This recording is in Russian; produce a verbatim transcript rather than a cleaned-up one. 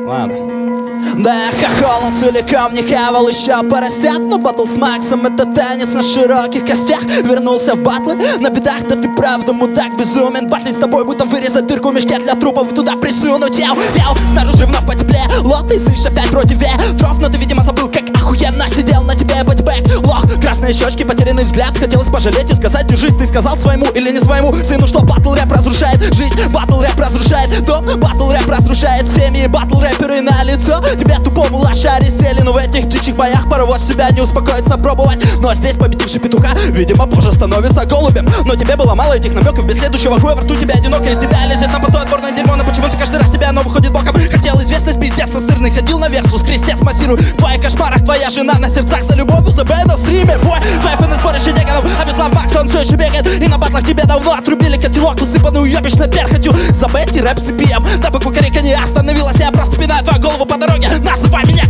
Ладно. Да, я хохол, он целиком не хавал еще поросят. Но батл с Максом — это танец на широких костях. Вернулся в батлы на бедах, да ты правда мудак безумен. Батли с тобой будто вырезать дырку в мешке для трупов и туда присунуть. Яу, яу, снаружи вновь потеплее. Лот, ты слышишь опять против ветров, но ты, видимо, забыл, как охуенно сидел на тебе бэтбэк. Лох, красные щечки, потерянный взгляд. Хотелось пожалеть и сказать: держись. Ты сказал своему или не своему сыну, что батл рэп разрушает жизнь, батл рэп разрушает дом, батл рэп разрушает семьи, батл рэперы на лицо. Тебя тупому лошари сели, но в этих дичьих боях паровоз себя не успокоится пробовать. Но здесь победивший петуха, видимо, позже становится голубем. Но тебе было мало этих намеков, без следующего хуя во рту тебя одиноко. Из тебя лезет на пустое отборное дерьмо, но почему-то каждый раз тебя оно выходит боком. Хотел известность, пиздец настырный, ходил на версус, крестец массирую. В твоих кошмарах твоя жена на сердцах за любовью, за б на стриме. Бой, твои фэны сборище деганов, а Беслав Макс, он все еще бегает. И на батлах тебе давно отрубили котелок, усыпанную ёбищной перхотью. За бэти рэп си пи эм, дабы кукарика не остановилась, я просто пинаю твою голову по дороге. Называй меня